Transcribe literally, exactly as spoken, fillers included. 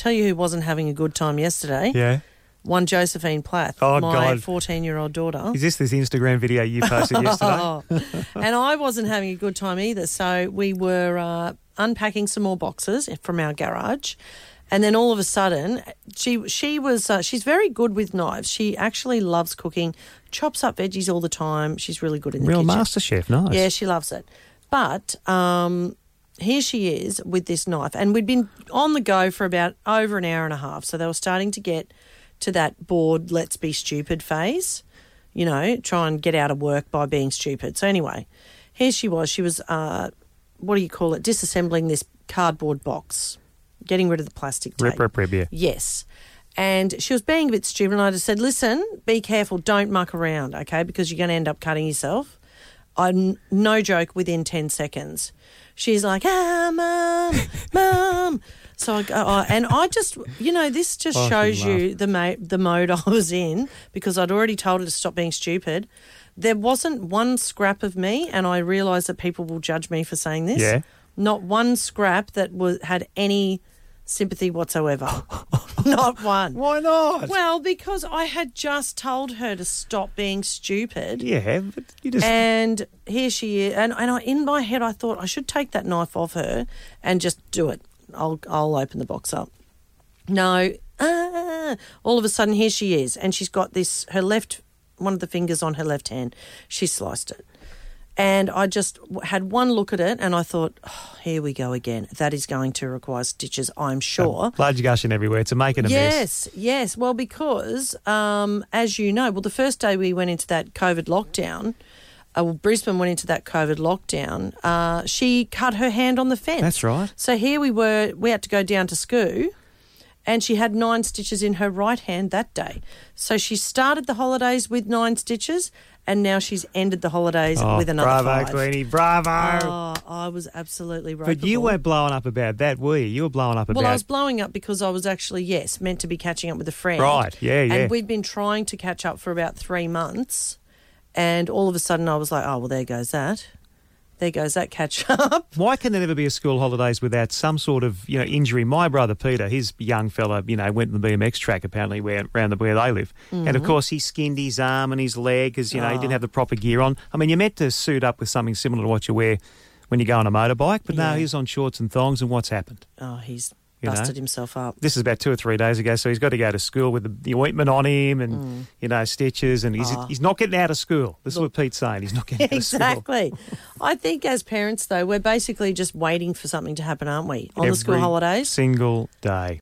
tell you who wasn't having a good time yesterday. Yeah. One Josephine Plath, Oh, my God. fourteen-year-old daughter. Is this this Instagram video you posted yesterday? Oh. And I wasn't having a good time either. So we were uh, unpacking some more boxes from our garage. And then all of a sudden, she she was uh, she's very good with knives. She actually loves cooking, chops up veggies all the time. She's really good in the Real kitchen. master chef, nice. Yeah, she loves it. But um, here she is with this knife. And we'd been on the go for about over an hour and a half. So they were starting to get to that bored, let's be stupid phase, you know, try and get out of work by being stupid. So anyway, here she was. She was, uh, what do you call it, disassembling this cardboard box, getting rid of the plastic tape. Rip, rip, rip, yeah. Yes. And she was being a bit stupid, and I just said, listen, be careful, don't muck around, okay, because you're going to end up cutting yourself. I'm no joke, within ten seconds. She's like, ah, Mum, Mum. So I go, oh, and I just, you know, this just Oh, I shows can you the ma- the mode I was in, because I'd already told her to stop being stupid. There wasn't one scrap of me, and I realise that people will judge me for saying this. Yeah. Not one scrap that was had any sympathy whatsoever. Not one. Why not? Well, because I had just told her to stop being stupid. Yeah, but you just... And here she is. And, and I, in my head, I thought I should take that knife off her and just do it. I'll I'll open the box up. No. Ah, all of a sudden, here she is. And she's got this, her left, one of the fingers on her left hand. She sliced it. And I just had one look at it and I thought, oh, here we go again. That is going to require stitches, I'm sure. Blood gushing everywhere. It's a making a mess. Yes, yes. Well, because, um, as you know, well, the first day we went into that COVID lockdown, uh, well, Brisbane went into that COVID lockdown, uh, she cut her hand on the fence. That's right. So here we were, we had to go down to Skoo, and she had nine stitches in her right hand that day. So she started the holidays with nine stitches, and now she's ended the holidays Oh, with another bravo, five. Queenie, bravo. Oh, I was absolutely ropeable. But you weren't blowing up about that, were you? You were blowing up about... Well, I was blowing up because I was actually, yes, meant to be catching up with a friend. Right, yeah, yeah. And we'd been trying to catch up for about three months, and all of a sudden I was like, oh, well, there goes that. There goes that catch up. Why can there never be a school holidays without some sort of, you know, injury? My brother Peter, his young fella, you know, went on the B M X track apparently where, around the where they live. Mm-hmm. And, of course, he skinned his arm and his leg because, you know, oh. he didn't have the proper gear on. I mean, you're meant to suit up with something similar to what you wear when you go on a motorbike, but yeah. no, he's on shorts and thongs, and what's happened? Oh, he's You busted know? himself up. This is about two or three days ago, so he's got to go to school with the, the ointment on him and, Mm. you know, stitches, and he's Oh. he's not getting out of school. This Look, is what Pete's saying. He's not getting out of school. Exactly. I think as parents, though, we're basically just waiting for something to happen, aren't we, on Every the school holidays? single day.